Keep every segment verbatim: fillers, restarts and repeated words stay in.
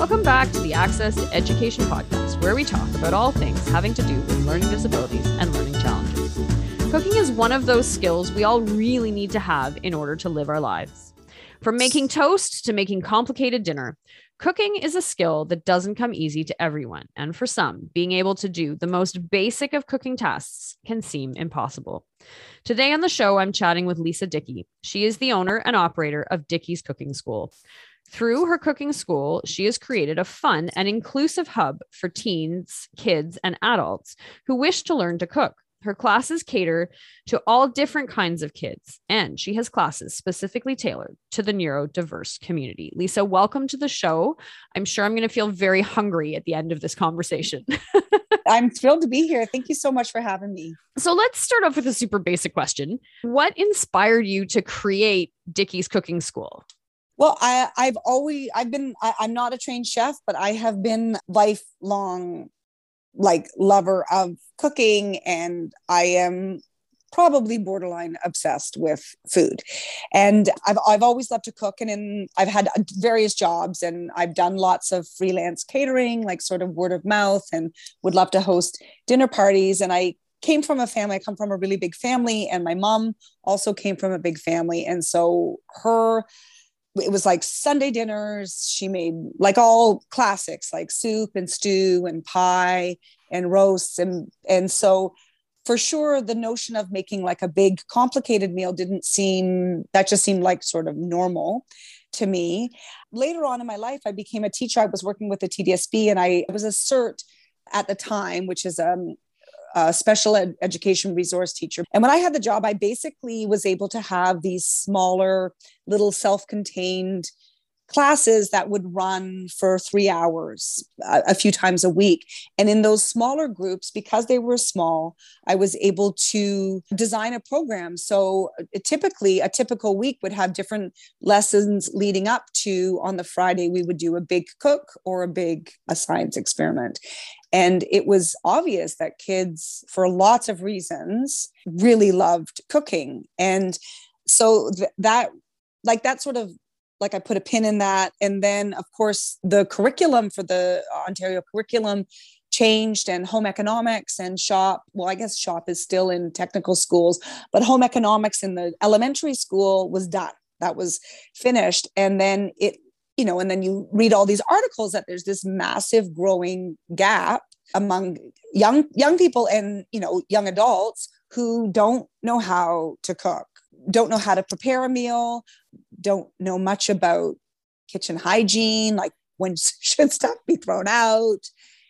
Welcome back to the Access to Education podcast, where we talk about all things having to do with learning disabilities and learning challenges. Cooking is one of those skills we all really need to have in order to live our lives. From making toast to making complicated dinner, cooking is a skill that doesn't come easy to everyone. And for some, being able to do the most basic of cooking tasks can seem impossible. Today on the show, I'm chatting with Lisa Dickey. She is the owner and operator of Dickey's Cooking School. Through her cooking school, she has created a fun and inclusive hub for teens, kids, and adults who wish to learn to cook. Her classes cater to all different kinds of kids, and she has classes specifically tailored to the neurodiverse community. Lisa, welcome to the show. I'm sure I'm going to feel very hungry at the end of this conversation. I'm thrilled to be here. Thank you so much for having me. So let's start off with a super basic question. What inspired you to create Dickey's Cooking School? Well, I, I've always, I've been, I, I'm not a trained chef, but I have been lifelong, like lover of cooking, and I am probably borderline obsessed with food. And I've, I've always loved to cook, and in, I've had various jobs, and I've done lots of freelance catering, like sort of word of mouth, and would love to host dinner parties. And I came from a family, I come from a really big family, and my mom also came from a big family. And so her, it was like Sunday dinners. She made like all classics, like soup and stew and pie and roasts. And, and so for sure, the notion of making like a big complicated meal didn't seem, that just seemed like sort of normal to me. Later on in my life, I became a teacher. I was working with the T D S B, and I was a CERT at the time, which is um, a special ed- education resource teacher. And when I had the job, I basically was able to have these smaller, little self-contained classes that would run for three hours a, a few times a week. And in those smaller groups, because they were small, I was able to design a program. So typically a typical week would have different lessons leading up to, on the Friday, we would do a big cook or a big a science experiment. And it was obvious that kids, for lots of reasons, really loved cooking. And so th- that, like that sort of, like I put a pin in that. And then, of course, the curriculum for the Ontario curriculum changed, and home economics and shop, well, I guess shop is still in technical schools, but home economics in the elementary school was done. That was finished. And then it, you know, and then you read all these articles that there's this massive growing gap among young, young people and, you know, young adults who don't know how to cook, don't know how to prepare a meal, don't know much about kitchen hygiene, like when should stuff be thrown out.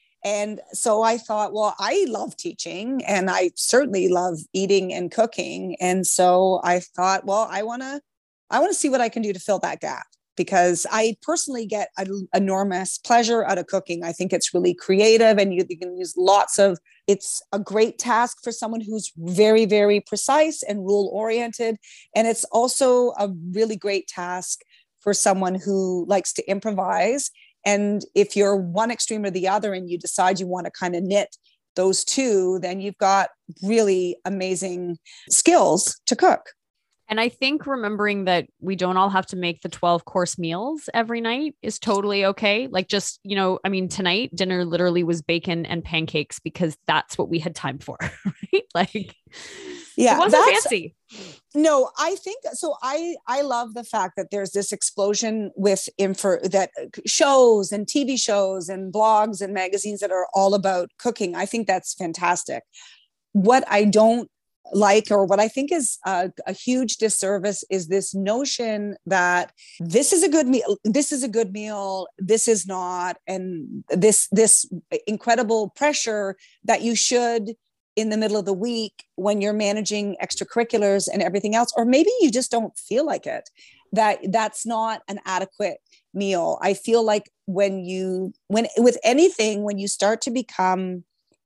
And so I thought, well, I love teaching, and I certainly love eating and cooking. And so I thought, well, I want to, I want to see what I can do to fill that gap, because I personally get an enormous pleasure out of cooking. I think it's really creative, and you, you can use lots of, it's a great task for someone who's very, very precise and rule oriented. And it's also a really great task for someone who likes to improvise. And if you're one extreme or the other, and you decide you want to kind of knit those two, then you've got really amazing skills to cook. And I think remembering that we don't all have to make the twelve course meals every night is totally okay. Like just, you know, I mean, tonight dinner literally was bacon and pancakes because that's what we had time for, right? Like, yeah, it wasn't fancy. No, I think so. I, I love the fact that there's this explosion with info that shows and T V shows and blogs and magazines that are all about cooking. I think that's fantastic. What I don't like, or what I think is a, a huge disservice, is this notion that this is a good meal, this is a good meal, this is not, and this this incredible pressure that you should, in the middle of the week when you're managing extracurriculars and everything else, or maybe you just don't feel like it, that that's not an adequate meal. I feel like when you, when with anything, when you start to become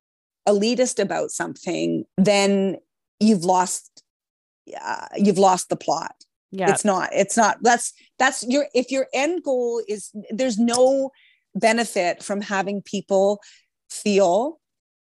elitist about something, then you've lost, uh, you've lost the plot. Yeah. It's not, it's not, that's, that's your, if your end goal is, there's no benefit from having people feel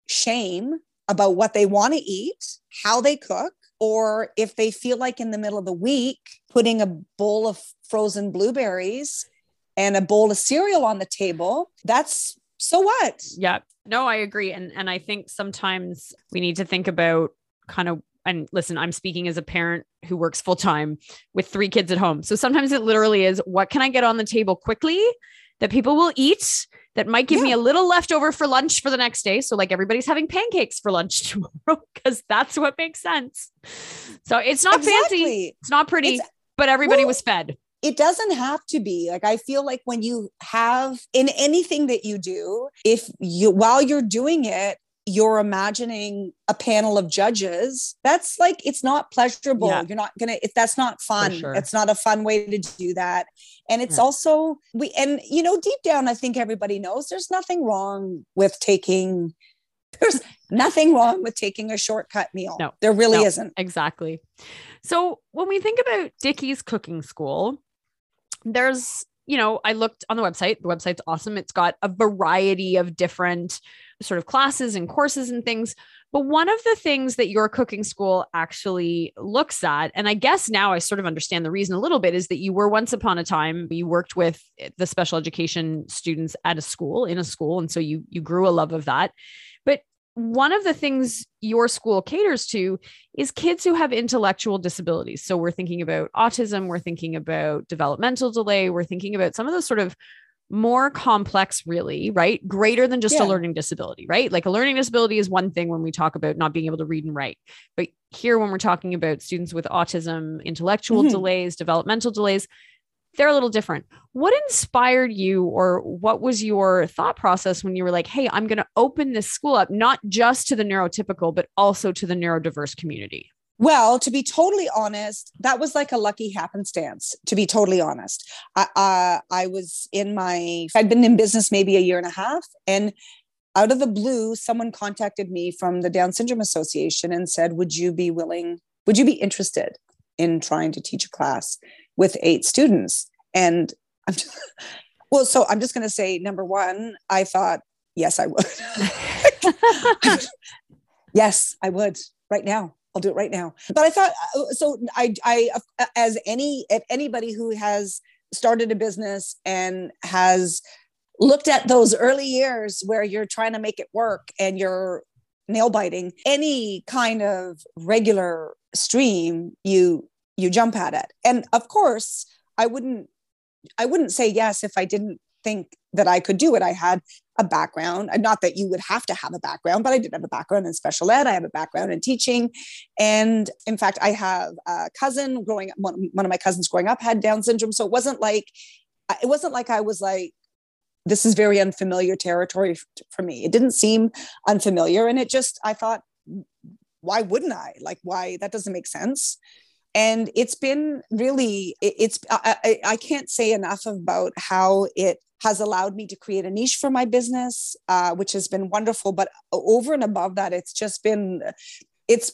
shame about what they want to eat, how they cook, or if they feel like in the middle of the week, putting a bowl of frozen blueberries and a bowl of cereal on the table, that's so what? Yeah, no, I agree. And, and I think sometimes we need to think about kind of, and listen, I'm speaking as a parent who works full time with three kids at home. So sometimes it literally is, what can I get on the table quickly that people will eat that might give yeah. me a little leftover for lunch for the next day? So like everybody's having pancakes for lunch tomorrow because that's what makes sense. So it's not exactly. fancy. It's not pretty, it's, but everybody well, was fed. It doesn't have to be. Like, I feel like when you have in anything that you do, if you, while you're doing it, you're imagining a panel of judges, that's like, it's not pleasurable. Yeah. You're not going to, if that's not fun, sure. It's not a fun way to do that. And it's yeah. also, we, and you know, deep down, I think everybody knows there's nothing wrong with taking, there's nothing wrong with taking a shortcut meal. No, there really no, isn't. Exactly. So when we think about Dickie's Cooking School, there's, you know, I looked on the website, the website's awesome. It's got a variety of different sort of classes and courses and things. But one of the things that your cooking school actually looks at, and I guess now I sort of understand the reason a little bit, is that you were once upon a time, you worked with the special education students at a school, in a school. And so you, you grew a love of that. But one of the things your school caters to is kids who have intellectual disabilities. So we're thinking about autism, we're thinking about developmental delay, we're thinking about some of those sort of more complex, really, right? Greater than just yeah. a learning disability, right? Like a learning disability is one thing when we talk about not being able to read and write. But here, when we're talking about students with autism, intellectual mm-hmm. delays, developmental delays, they're a little different. What inspired you, or what was your thought process when you were like, hey, I'm going to open this school up, not just to the neurotypical, but also to the neurodiverse community? Well, to be totally honest, that was like a lucky happenstance, to be totally honest. I, uh, I was in my, I'd been in business maybe a year and a half, and out of the blue, someone contacted me from the Down Syndrome Association and said, would you be willing, would you be interested in trying to teach a class with eight students? And I'm just, well, so I'm just going to say, number one, I thought, yes, I would. Yes, I would right now. I'll do it right now. But I thought, so I, I, as any, if anybody who has started a business and has looked at those early years where you're trying to make it work and you're nail biting, any kind of regular stream, you, you jump at it. And of course, I wouldn't, I wouldn't say yes if I didn't think that I could do it. I had a background, not that you would have to have a background, but I did have a background in special ed. I have a background in teaching. And in fact, I have a cousin growing up, one, one of my cousins growing up had Down syndrome. So it wasn't like, it wasn't like I was like, this is very unfamiliar territory for me. It didn't seem unfamiliar. And it just, I thought, why wouldn't I? Like, why? That doesn't make sense. And it's been really, it, it's, I, I, I can't say enough about how it has allowed me to create a niche for my business, uh, which has been wonderful. But over and above that, it's just been, it's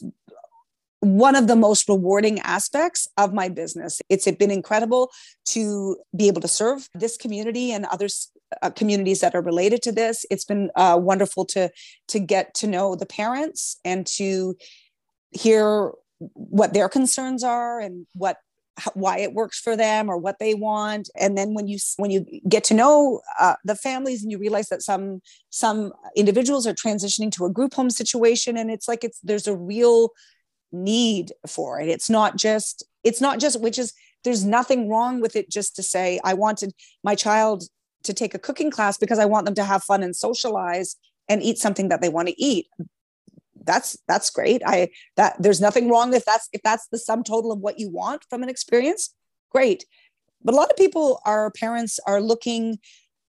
one of the most rewarding aspects of my business. It's been incredible to be able to serve this community and other uh, communities that are related to this. It's been uh, wonderful to, to get to know the parents and to hear what their concerns are and what why it works for them or what they want. And then when you when you get to know uh, the families and you realize that some some individuals are transitioning to a group home situation, and it's like it's there's a real need for it. It's not just it's not just which is there's nothing wrong with it just to say I wanted my child to take a cooking class because I want them to have fun and socialize and eat something that they want to eat. That's, that's great. I, that there's nothing wrong if that's, if that's the sum total of what you want from an experience, great. But a lot of people, our parents are looking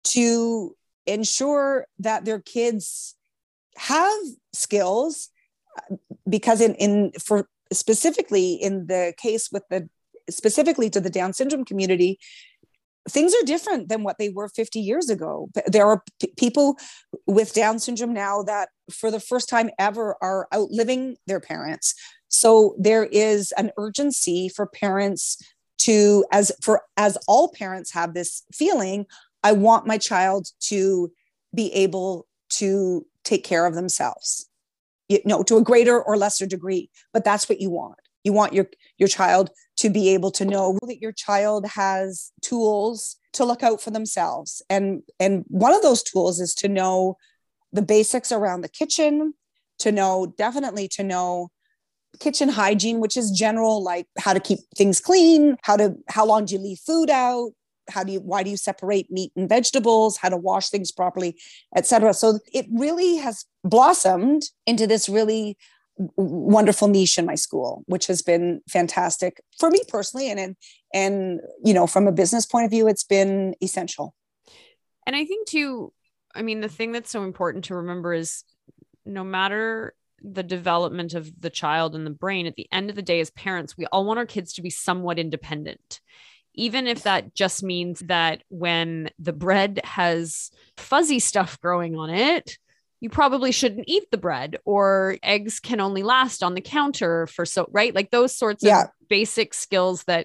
to ensure that their kids have skills because in, in, for specifically in the case with the, specifically to the Down syndrome community, things are different than what they were fifty years ago. There are p- people with Down syndrome now that for the first time ever are outliving their parents. So there is an urgency for parents to, as for, as all parents have this feeling, I want my child to be able to take care of themselves, you know, to a greater or lesser degree, but that's what you want. You want your, your child to be able to know that your child has tools to look out for themselves. And, and one of those tools is to know the basics around the kitchen, to know, definitely to know kitchen hygiene, which is general, like how to keep things clean, how to, how long do you leave food out? How do you, why do you separate meat and vegetables, how to wash things properly, et cetera. So it really has blossomed into this really wonderful niche in my school, which has been fantastic for me personally. And, and, and, you know, from a business point of view, it's been essential. And I think too, I mean, the thing that's so important to remember is no matter the development of the child and the brain, at the end of the day, as parents, we all want our kids to be somewhat independent. Even if that just means that when the bread has fuzzy stuff growing on it, you probably shouldn't eat the bread, or eggs can only last on the counter for so, right? Like those sorts yeah. of basic skills that,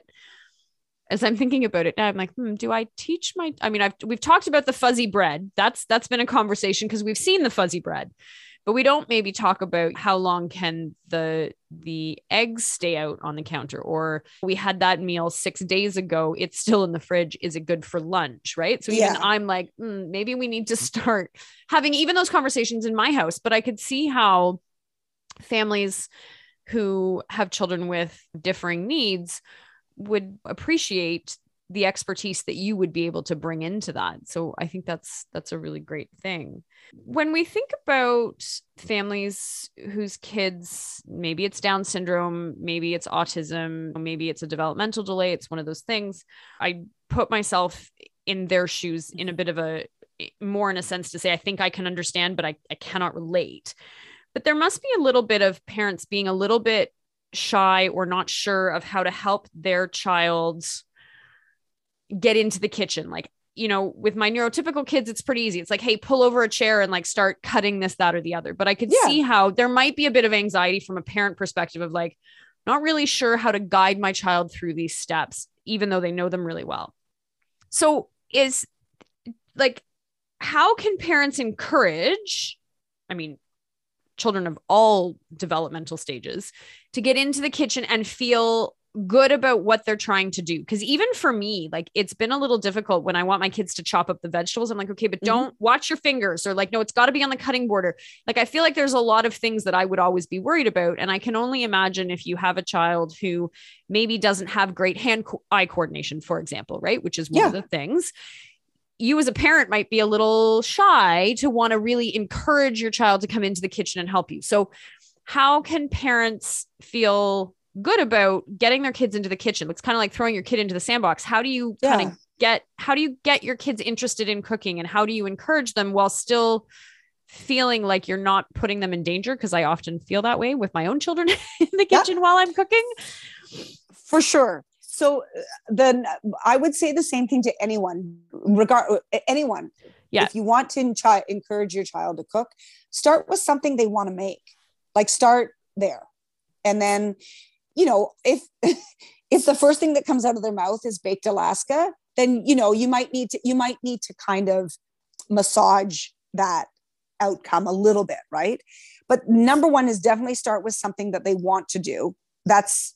as I'm thinking about it now, I'm like, hmm, do I teach my, I mean, I've, we've talked about the fuzzy bread. That's, that's been a conversation because we've seen the fuzzy bread, but we don't maybe talk about how long can the, the eggs stay out on the counter, or we had that meal six days ago. It's still in the fridge. Is it good for lunch? Right. So even yeah. I'm like, mm, maybe we need to start having even those conversations in my house, but I could see how families who have children with differing needs would appreciate the expertise that you would be able to bring into that. So I think that's, that's a really great thing. When we think about families whose kids, maybe it's Down syndrome, maybe it's autism, maybe it's a developmental delay, it's one of those things. I put myself in their shoes in a bit of a, more in a sense to say, I think I can understand, but I, I cannot relate. But there must be a little bit of parents being a little bit shy or not sure of how to help their child get into the kitchen. Like, you know, with my neurotypical kids, it's pretty easy. It's like, hey, pull over a chair and like start cutting this, that, or the other. But I could yeah. see how there might be a bit of anxiety from a parent perspective of like, not really sure how to guide my child through these steps, even though they know them really well. So is like, how can parents encourage, I mean, children of all developmental stages to get into the kitchen and feel good about what they're trying to do? Because even for me, like it's been a little difficult when I want my kids to chop up the vegetables. I'm like, okay, but don't mm-hmm. watch your fingers, or like, no, it's got to be on the cutting board. Or like, I feel like there's a lot of things that I would always be worried about. And I can only imagine if you have a child who maybe doesn't have great hand-eye coordination, for example, right? Which is one yeah. of the things. You as a parent might be a little shy to want to really encourage your child to come into the kitchen and help you. So how can parents feel good about getting their kids into the kitchen? It's kind of like throwing your kid into the sandbox. How do you yeah. kind of get, how do you get your kids interested in cooking, and how do you encourage them while still feeling like you're not putting them in danger? Because I often feel that way with my own children in the kitchen yeah. while I'm cooking. For sure. So then I would say the same thing to anyone, regard anyone. Yeah. If you want to ch- encourage your child to cook, start with something they want to make. Like start there. And then, you know, if, if the first thing that comes out of their mouth is baked Alaska, then, you know, you might need to, you might need to kind of massage that outcome a little bit. Right. But number one is definitely start with something that they want to do. That's,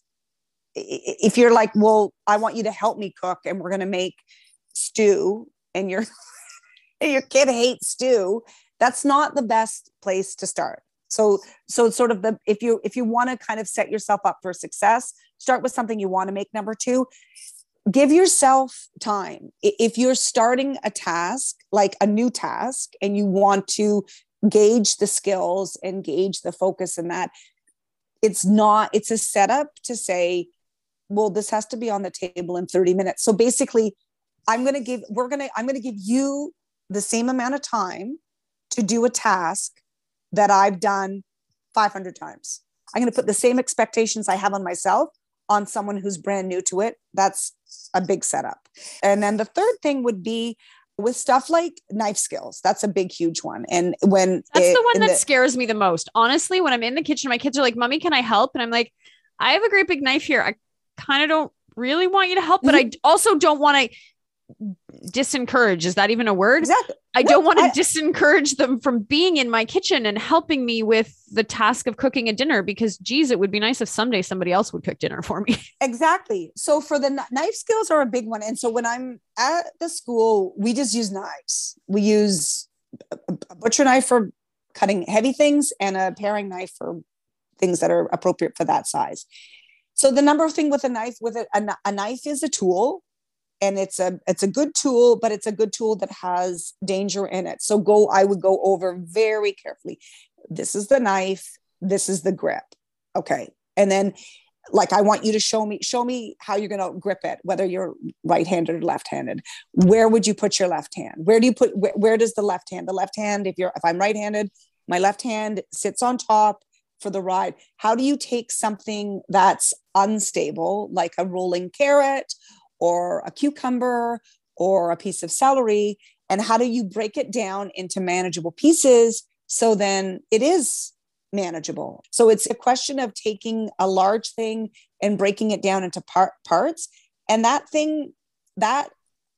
if you're like, well, I want you to help me cook and we're going to make stew, and your, your kid hates stew, that's not the best place to start. So, so it's sort of the, if you, if you want to kind of set yourself up for success, start with something you want to make. Number two, give yourself time. If you're starting a task, like a new task, and you want to gauge the skills and gauge the focus in that, it's not, it's a setup to say, well, this has to be on the table in thirty minutes. So basically I'm going to give, we're going to, I'm going to give you the same amount of time to do a task that I've done five hundred times. I'm going to put the same expectations I have on myself on someone who's brand new to it. That's a big setup. And then the third thing would be with stuff like knife skills. That's a big, huge one. And when that's it, the one that the, scares me the most, honestly, when I'm in the kitchen, my kids are like, Mommy, can I help? And I'm like, I have a great big knife here. I kind of don't really want you to help, but mm-hmm. I also don't want to disencourage. Is that even a word? Exactly. I No, don't want to I- disencourage them from being in my kitchen and helping me with the task of cooking a dinner, because geez, it would be nice if someday somebody else would cook dinner for me. Exactly. So for the kn- knife skills are a big one. And so when I'm at the school, we just use knives. We use a, a butcher knife for cutting heavy things and a paring knife for things that are appropriate for that size. So the number thing with a knife, with a, a, a knife is a tool, and it's a it's a good tool, but it's a good tool that has danger in it. So go, I would go over very carefully. This is the knife. This is the grip. Okay. And then like, I want you to show me, show me how you're going to grip it, whether you're right-handed or left-handed. Where would you put your left hand? Where do you put, where, where does the left hand, the left hand, if you're, if I'm right-handed, my left hand sits on top for the ride. How do you take something that's unstable, like a rolling carrot or a cucumber or a piece of celery, and how do you break it down into manageable pieces so then it is manageable? So it's a question of taking a large thing and breaking it down into part parts. And that thing, that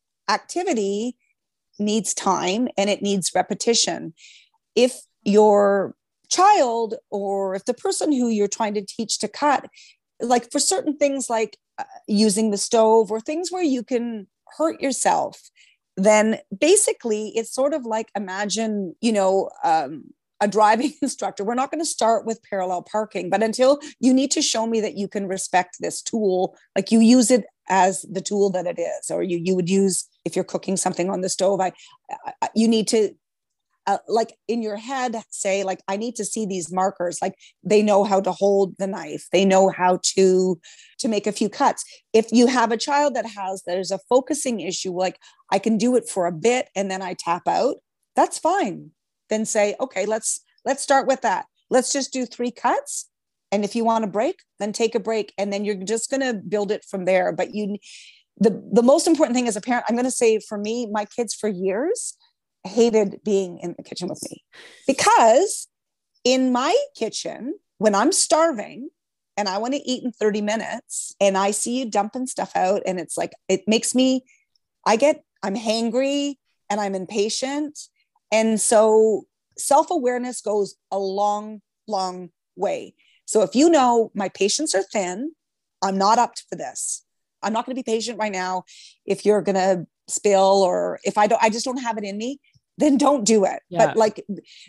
activity needs time and it needs repetition. If your child, or if the person who you're trying to teach to cut, like for certain things like uh, using the stove or things where you can hurt yourself, then basically it's sort of like, imagine, you know, um, a driving instructor. We're not going to start with parallel parking, but until you need to show me that you can respect this tool, like you use it as the tool that it is, or you, you would use, if you're cooking something on the stove, I, I you need to, uh, like in your head, say like, I need to see these markers. Like they know how to hold the knife. They know how to, to make a few cuts. If you have a child that has, there's a focusing issue, like I can do it for a bit and then I tap out, that's fine. Then say, okay, let's, let's start with that. Let's just do three cuts. And if you want to break, then take a break. And then you're just going to build it from there. But you, the, the most important thing as a parent, I'm going to say for me, my kids for years hated being in the kitchen with me, because in my kitchen, when I'm starving and I want to eat in thirty minutes and I see you dumping stuff out, and it's like, it makes me, I get, I'm hangry and I'm impatient. And so self-awareness goes a long, long way. So if you know my patience are thin, I'm not up for this. I'm not going to be patient right now. If you're going to spill, or if I don't, I just don't have it in me, then don't do it. Yeah. But like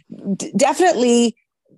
d- definitely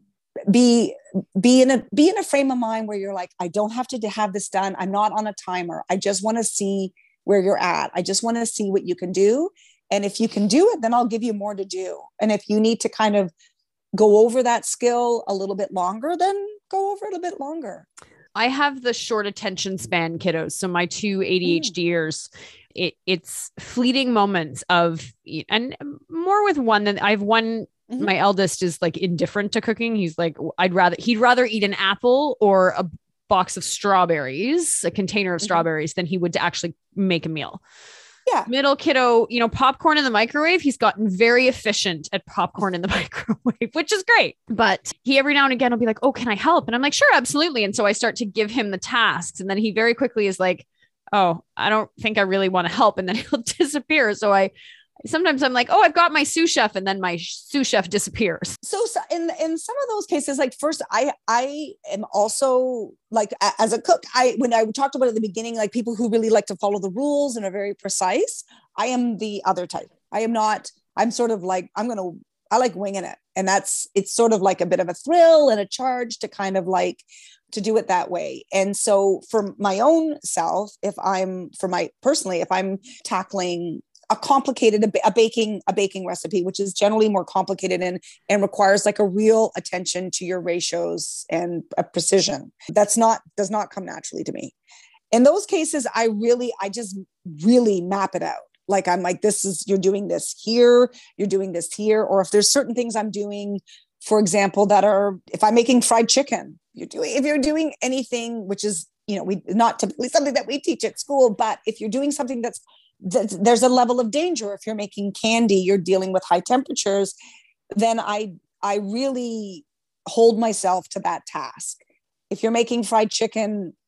be, be in a, be in a frame of mind where you're like, I don't have to have this done. I'm not on a timer. I just want to see where you're at. I just want to see what you can do. And if you can do it, then I'll give you more to do. And if you need to kind of go over that skill a little bit longer, then go over it a bit longer. I have the short attention span kiddos. So my two ADHDers, mm. it, it's fleeting moments of, and more with one than I have one. Mm-hmm. My eldest is like indifferent to cooking. He's like, I'd rather, he'd rather eat an apple or a box of strawberries, a container of mm-hmm. strawberries, than he would to actually make a meal. Yeah. Middle kiddo, you know, popcorn in the microwave. He's gotten very efficient at popcorn in the microwave, which is great. But he every now and again will be like, oh, can I help? And I'm like, sure, absolutely. And so I start to give him the tasks. And then he very quickly is like, oh, I don't think I really want to help. And then he'll disappear. So I, sometimes I'm like, oh, I've got my sous chef. And then my sous chef disappears. So, so in, in some of those cases, like first, I, I am also like, as a cook, I, when I talked about at the beginning, like people who really like to follow the rules and are very precise, I am the other type. I am not, I'm sort of like, I'm going to, I like winging it. And that's, it's sort of like a bit of a thrill and a charge to kind of like, to do it that way. And so for my own self, if I'm, for my personally, if I'm tackling a complicated, a, a baking, a baking recipe, which is generally more complicated and, and requires like a real attention to your ratios and a precision. That's not, does not come naturally to me. In those cases, I really, I just really map it out. Like, I'm like, this is, you're doing this here, you're doing this here. Or if there's certain things I'm doing, for example, that are, if I'm making fried chicken, you're doing, if you're doing anything, which is, you know, we not typically something that we teach at school, but if you're doing something that's, there's a level of danger. If you're making candy, you're dealing with high temperatures, then I, I really hold myself to that task. If you're making fried chicken,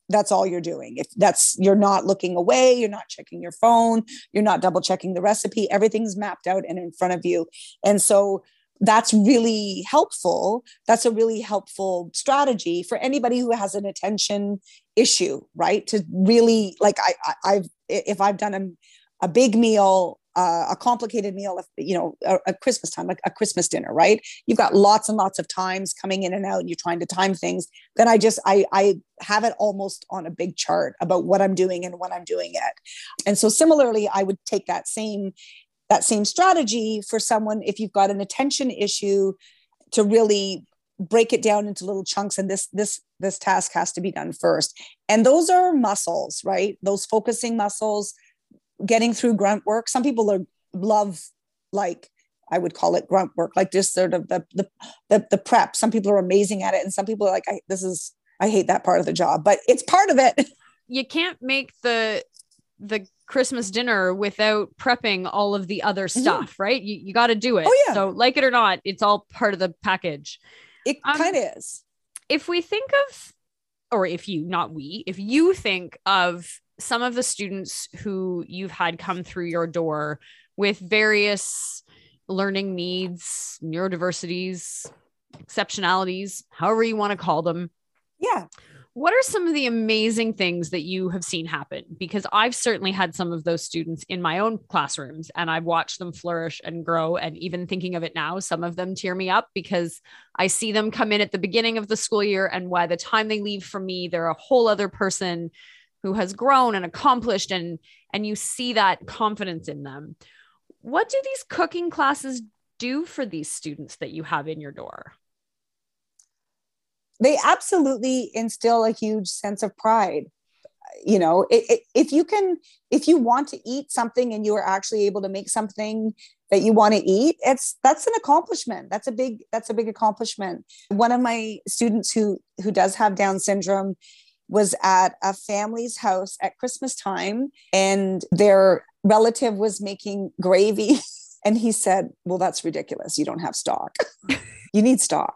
that's all you're doing. If that's, you're not looking away, you're not checking your phone, you're not double checking the recipe, everything's mapped out and in front of you. And so that's really helpful. That's a really helpful strategy for anybody who has an attention issue, right? To really, like, I, I I've, if I've done a, a big meal, uh, a complicated meal, if, you know, a, a Christmas time, like a Christmas dinner, right? You've got lots and lots of times coming in and out and you're trying to time things. Then I just, I, I have it almost on a big chart about what I'm doing and when I'm doing it. And so similarly, I would take that same, that same strategy for someone, if you've got an attention issue, to really break it down into little chunks. And this, this, this task has to be done first. And those are muscles, right? Those focusing muscles, getting through grunt work. Some people are love, like, I would call it grunt work, like just sort of the, the, the, the prep. Some people are amazing at it. And some people are like, I, this is, I hate that part of the job, but it's part of it. You can't make the, the Christmas dinner without prepping all of the other stuff, mm-hmm. right? You, you got to do it. Oh, yeah. So like it or not, it's all part of the package. It um, kind of is. If we think of, or if you, not we, if you think of some of the students who you've had come through your door with various learning needs, neurodiversities, exceptionalities, however you want to call them. Yeah. What are some of the amazing things that you have seen happen? Because I've certainly had some of those students in my own classrooms and I've watched them flourish and grow. And even thinking of it now, some of them tear me up because I see them come in at the beginning of the school year. And by the time they leave from me, they're a whole other person who has grown and accomplished. And, and you see that confidence in them. What do these cooking classes do for these students that you have in your door? They absolutely instill a huge sense of pride. You know, it, it, if you can, if you want to eat something and you are actually able to make something that you want to eat, it's, that's an accomplishment. That's a big, that's a big accomplishment. One of my students who, who does have Down syndrome was at a family's house at Christmas time, and their relative was making gravy. And he said, well, that's ridiculous. You don't have stock. You need stock.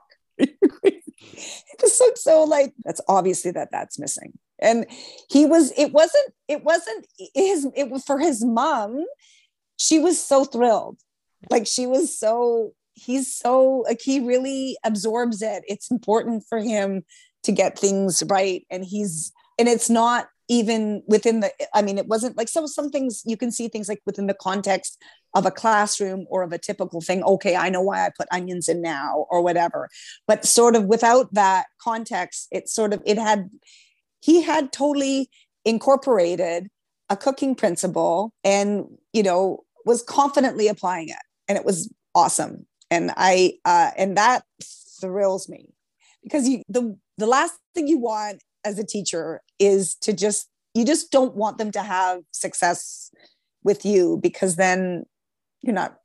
It just looked so like, that's obviously that that's missing. And he was, it wasn't, it wasn't his, it was for his mom. She was so thrilled. Like she was so, he's so, like, he really absorbs it. It's important for him to get things right. And he's, and it's not even within the, I mean, it wasn't like, so some things you can see things like within the context of a classroom or of a typical thing. Okay, I know why I put onions in now or whatever, but sort of without that context, it's sort of, it had, he had totally incorporated a cooking principle and, you know, was confidently applying it. And it was awesome. And I, uh, and that thrills me because you, the, the last thing you want as a teacher is to just, you just don't want them to have success with you, because then you're not,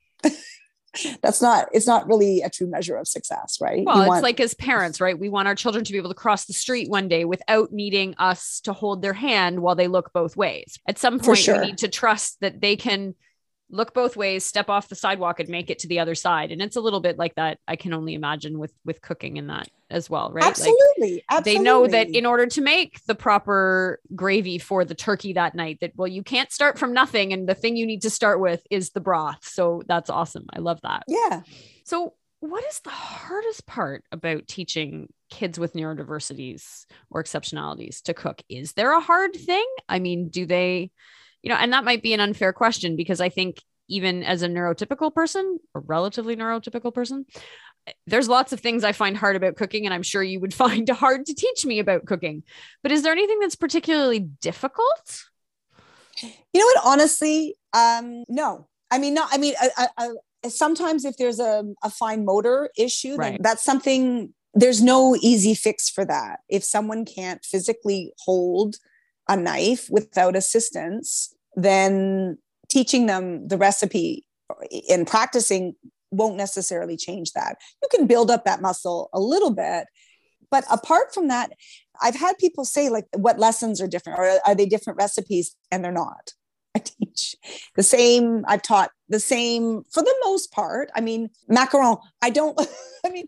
that's not, it's not really a true measure of success, right? Well, you it's want, like as parents, right? We want our children to be able to cross the street one day without needing us to hold their hand while they look both ways. At some point, sure. we need to trust that they can look both ways, step off the sidewalk and make it to the other side. And it's a little bit like that. I can only imagine with, with cooking in that as well, right? Absolutely. Like absolutely. They know that in order to make the proper gravy for the turkey that night, that, well, you can't start from nothing. And the thing you need to start with is the broth. So that's awesome. I love that. Yeah. So what is the hardest part about teaching kids with neurodiversities or exceptionalities to cook? Is there a hard thing? I mean, do they, you know, and that might be an unfair question, because I think even as a neurotypical person, a relatively neurotypical person, there's lots of things I find hard about cooking, and I'm sure you would find hard to teach me about cooking. But is there anything that's particularly difficult? You know what? Honestly, um, no. I mean, no. I mean, I, I, I, sometimes if there's a, a fine motor issue, right. then that's something. There's no easy fix for that. If someone can't physically hold a knife without assistance, then teaching them the recipe and practicing won't necessarily change that. You can build up that muscle a little bit, but apart from that, I've had people say, like, what lessons are different, or are they different recipes? And they're not. I teach the same, I've taught the same for the most part. I mean, macaron, I don't, I mean,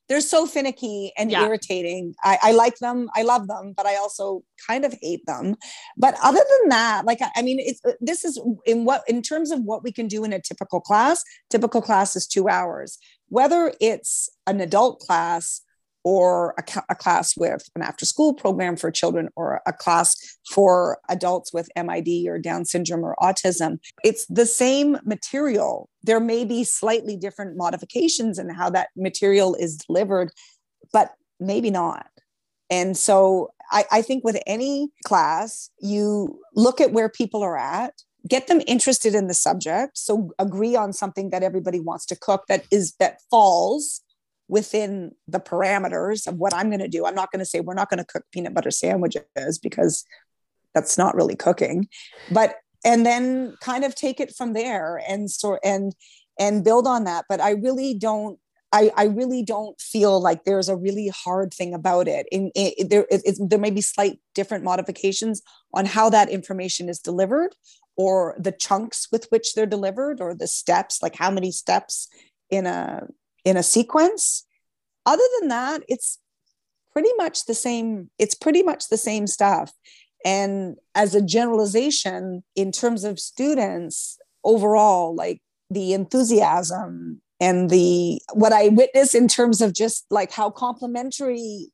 they're so finicky and Yeah. irritating. I, I like them. I love them, but I also kind of hate them. But other than that, like, I, I mean, it's, this is in what, in terms of what we can do in a typical class, typical class is two hours, whether it's an adult class or a, a class with an after school program for children, or a class for adults with M I D or Down syndrome or autism. It's the same material. There may be slightly different modifications in how that material is delivered, but maybe not. And so I, I think with any class, you look at where people are at, get them interested in the subject. So agree on something that everybody wants to cook that is, that falls within the parameters of what I'm going to do. I'm not going to say we're not going to cook peanut butter sandwiches, because that's not really cooking, but, and then kind of take it from there and sort and, and build on that. But I really don't, I, I really don't feel like there's a really hard thing about it. In, in there, it, there may be slight different modifications on how that information is delivered, or the chunks with which they're delivered, or the steps, like how many steps in a, in a sequence. Other than that, it's pretty much the same. It's pretty much the same stuff. And as a generalization, in terms of students overall, like the enthusiasm and the, what I witness in terms of just like how complementary,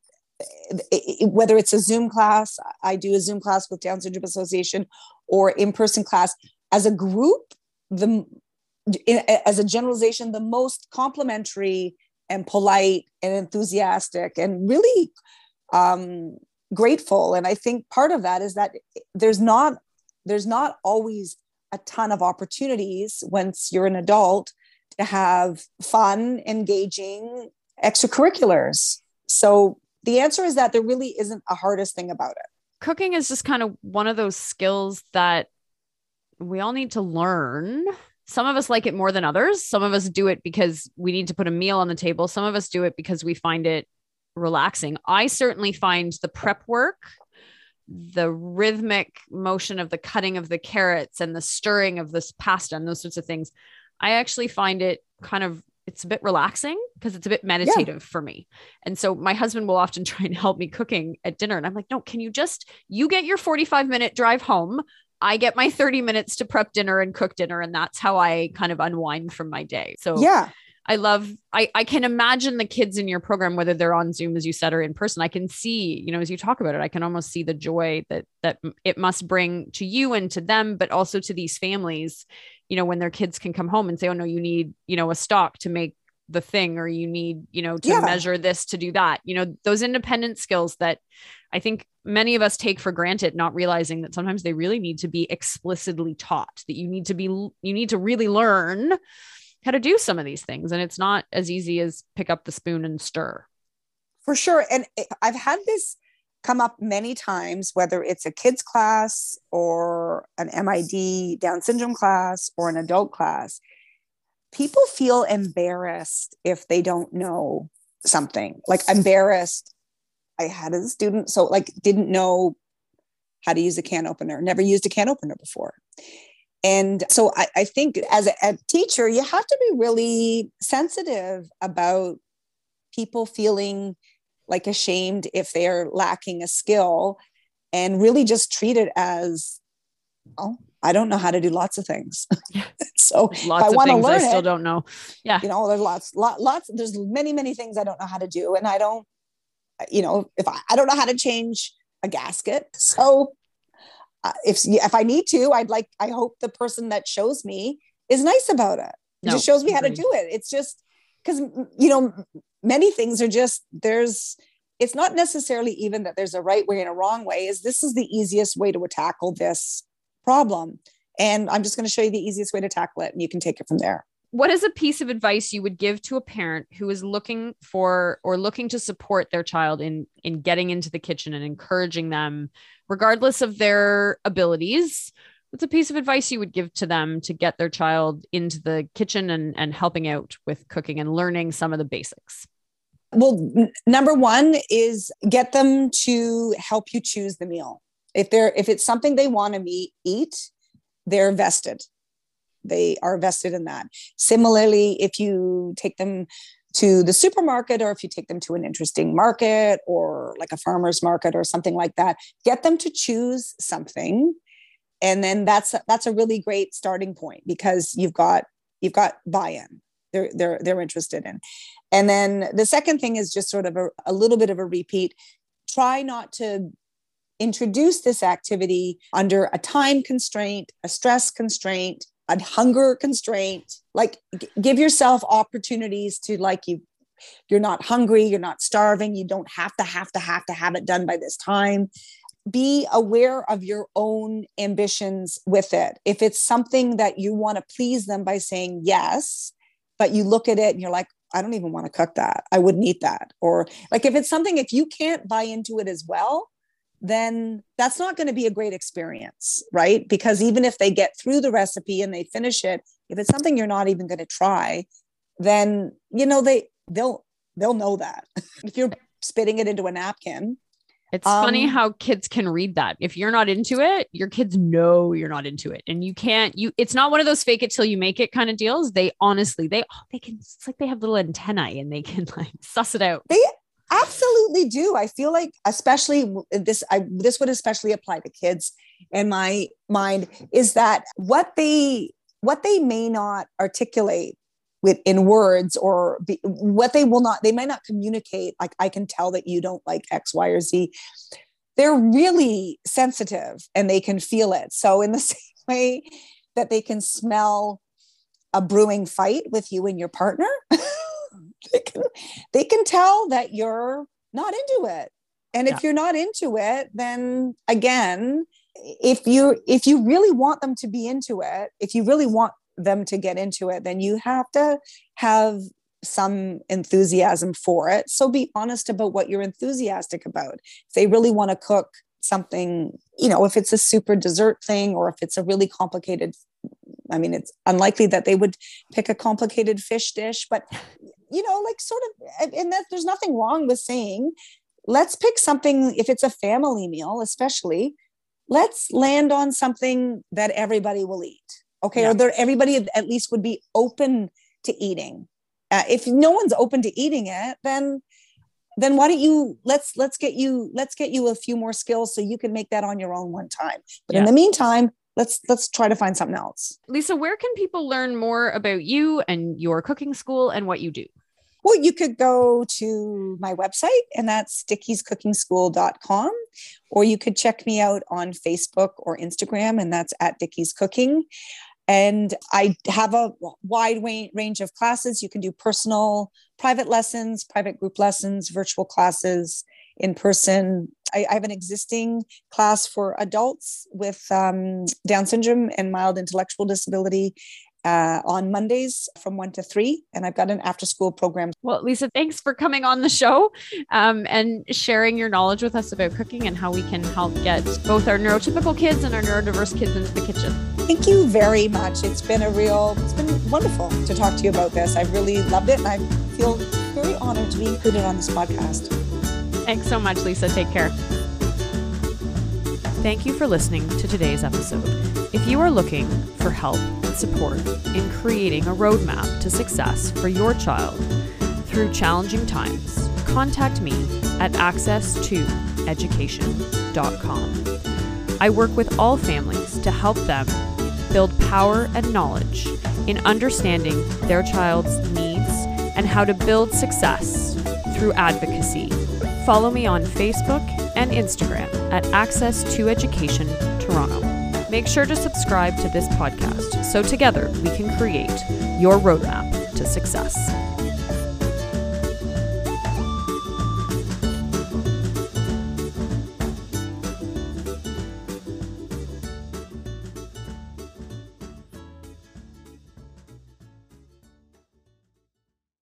whether it's a Zoom class, I do a Zoom class with Down Syndrome Association, or in-person class, as a group, the as a generalization, the most complimentary and polite and enthusiastic and really um, grateful. And I think part of that is that there's not, there's not always a ton of opportunities once you're an adult to have fun, engaging extracurriculars. So the answer is that there really isn't a hardest thing about it. Cooking is just kind of one of those skills that we all need to learn. Some of us like it more than others. Some of us do it because we need to put a meal on the table. Some of us do it because we find it relaxing. I certainly find the prep work, the rhythmic motion of the cutting of the carrots and the stirring of this pasta and those sorts of things, I actually find it kind of, it's a bit relaxing because it's a bit meditative yeah. for me. And so my husband will often try and help me cooking at dinner. And I'm like, no, can you just, you get your forty-five minute drive home. I get my thirty minutes to prep dinner and cook dinner. And that's how I kind of unwind from my day. So yeah, I love, I, I can imagine the kids in your program, whether they're on Zoom, as you said, or in person. I can see, you know, as you talk about it, I can almost see the joy that, that it must bring to you and to them, but also to these families, you know, when their kids can come home and say, oh no, you need, you know, a stock to make the thing, or you need, you know, to yeah. measure this, to do that, you know, those independent skills that I think many of us take for granted, not realizing that sometimes they really need to be explicitly taught, that you need to be, you need to really learn how to do some of these things. And it's not as easy as pick up the spoon and stir. For sure. And I've had this come up many times, whether it's a kids class or an M I D Down syndrome class or an adult class. People feel embarrassed if they don't know something, like embarrassed. I had a student, so like didn't know how to use a can opener, never used a can opener before. And so I, I think as a, a teacher, you have to be really sensitive about people feeling like ashamed if they're lacking a skill, and really just treat it as, oh, I don't know how to do lots of things. Yeah. So there's lots if I of things learn I still it, don't know. Yeah. You know, there's lots, lot, lots, there's many, many things I don't know how to do. And I don't, you know, if I, I don't know how to change a gasket. So uh, if, if I need to, I'd like, I hope the person that shows me is nice about it. It no, just shows me agreed. How to do it. It's just because, you know, many things are just, there's, it's not necessarily even that there's a right way and a wrong way. Is this is the easiest way to tackle this problem. And I'm just going to show you the easiest way to tackle it, and you can take it from there. What is a piece of advice you would give to a parent who is looking for or looking to support their child in, in getting into the kitchen and encouraging them, regardless of their abilities? What's a piece of advice you would give to them to get their child into the kitchen and, and helping out with cooking and learning some of the basics? Well, n- number one is get them to help you choose the meal. If they're, if it's something they want to meet, eat, they're vested. They are vested in that. Similarly, if you take them to the supermarket, or if you take them to an interesting market or like a farmer's market or something like that, get them to choose something. And then that's, that's a really great starting point, because you've got, you've got buy-in. They're, they're, they're interested in. And then the second thing is just sort of a, a little bit of a repeat. Try not to introduce this activity under a time constraint, a stress constraint, a hunger constraint. Like, g- give yourself opportunities to, like, you, you're not hungry, you're not starving. You don't have to, have to, have to have it done by this time. Be aware of your own ambitions with it. If it's something that you want to please them by saying yes, but you look at it and you're like, I don't even want to cook that. I wouldn't eat that. Or like, if it's something, if you can't buy into it as well, then that's not going to be a great experience, right? Because even if they get through the recipe and they finish it, if it's something you're not even going to try, then, you know, they, they'll, they'll know that. If you're spitting it into a napkin. It's um, funny how kids can read that. If you're not into it, your kids know you're not into it, and you can't, you, it's not one of those fake it till you make it kind of deals. They honestly, they, oh, they can, it's like they have little antennae and they can like suss it out. They absolutely do. I feel like, especially this, I, this would especially apply to kids in my mind, is that what they, what they may not articulate with in words, or be, what they will not, they might not communicate. Like, I can tell that you don't like X, Y, or Z. They're really sensitive and they can feel it. So in the same way that they can smell a brewing fight with you and your partner, they can, they can tell that you're not into it. And if yeah. you're not into it, then again, if you, if you really want them to be into it, if you really want them to get into it, then you have to have some enthusiasm for it. So be honest about what you're enthusiastic about. If they really want to cook something, you know, if it's a super dessert thing, or if it's a really complicated, I mean, it's unlikely that they would pick a complicated fish dish, but you know, like sort of, and that there's nothing wrong with saying, let's pick something. If it's a family meal, especially, let's land on something that everybody will eat. Okay. Yeah. Or there, everybody at least would be open to eating. Uh, if no one's open to eating it, then, then why don't you, let's, let's get you, let's get you a few more skills so you can make that on your own one time. But yeah. in the meantime, let's, let's try to find something else. Lisa, where can people learn more about you and your cooking school and what you do? Well, you could go to my website, and that's dickies cooking school dot com, or you could check me out on Facebook or Instagram, and that's at Dickies Cooking. And I have a wide range of classes. You can do personal, private lessons, private group lessons, virtual classes, in person. I, I have an existing class for adults with um, Down syndrome and mild intellectual disability uh, on Mondays from one to three. And I've got an after school program. Well, Lisa, thanks for coming on the show um, and sharing your knowledge with us about cooking and how we can help get both our neurotypical kids and our neurodiverse kids into the kitchen. Thank you very much. It's been a real, it's been wonderful to talk to you about this. I really loved it. And I feel very honored to be included on this podcast. Thanks so much, Lisa. Take care. Thank you for listening to today's episode. If you are looking for help and support in creating a roadmap to success for your child through challenging times, contact me at access to education dot com. I work with all families to help them build power and knowledge in understanding their child's needs and how to build success through advocacy. Follow me on Facebook and Instagram at Access to Education Toronto. Make sure to subscribe to this podcast so together we can create your roadmap to success.